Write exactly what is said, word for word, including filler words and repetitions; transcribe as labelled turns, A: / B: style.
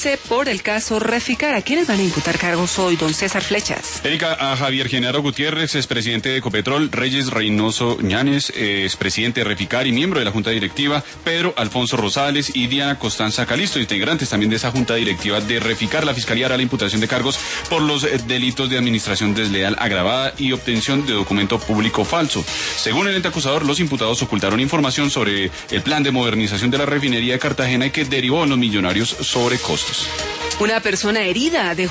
A: juicio por el caso Reficar. ¿A quiénes van a imputar cargos hoy, don César Flechas?
B: Erika, a Javier Genaro Gutiérrez, expresidente de Ecopetrol, Reyes Reynoso Ñanes, expresidente de Reficar y miembro de la Junta Directiva, Pedro Alfonso Rosales y Diana Constanza Calisto, integrantes también de esa Junta Directiva de Reficar. La Fiscalía hará la imputación de cargos por los delitos de administración desleal agravada y obtención de documento público falso. Según el ente acusador, los imputados ocultaron información sobre el plan de modernización de la refinería de Cartagena y que derivó en los millonarios sobrecostos.
A: Una persona herida dejó